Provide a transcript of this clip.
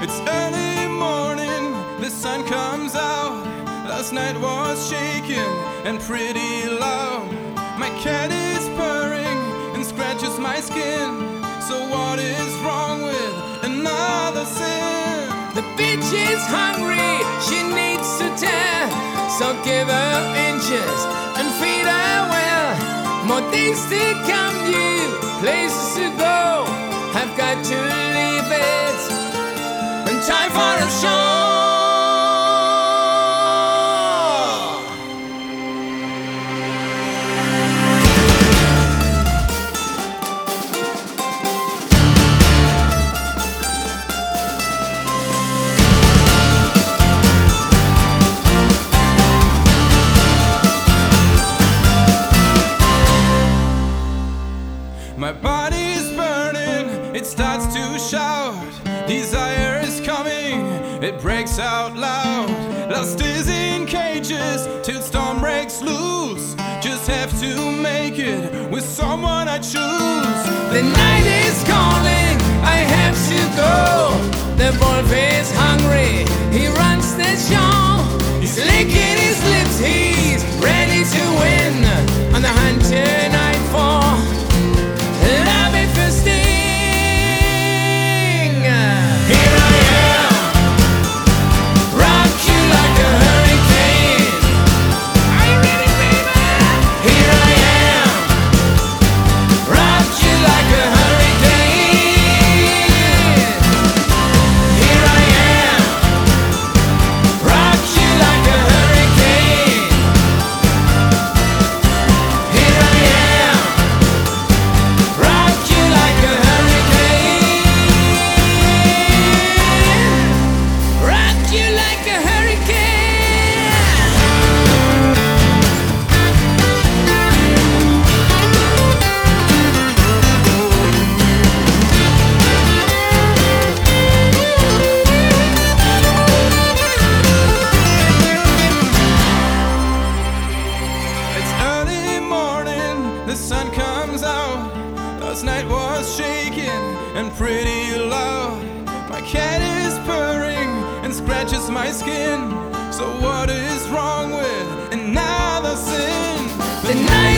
It's early morning, the sun comes out. Last night was shaking and pretty loud. My cat is purring and scratches my skin. So what is wrong with another sin? The bitch is hungry, she needs to tear. So give her inches and feed her well. More things to come, new places to go. I've got to leave it and time for a show. My body's burning, it starts to shout. Desire is coming, it breaks out loud. Lust is in cages till storm breaks loose. Just have to make it with someone I choose. The night is calling, I have to go. The wolf is hungry, he runs the show. He's licking his lips, he's ready to win. On the hunt tonight for love and for sting. Here I am, rock you like a hurricane. Are you ready, baby? Here I am, rock you like a hurricane. Here I am, rock you like a hurricane. Here I am, rock you like a hurricane. Rock you like a hurricane. It's early morning, the sun comes out. Last night was shaking and pretty loud. My cat is purring and scratches my skin. So what is wrong with another sin? The night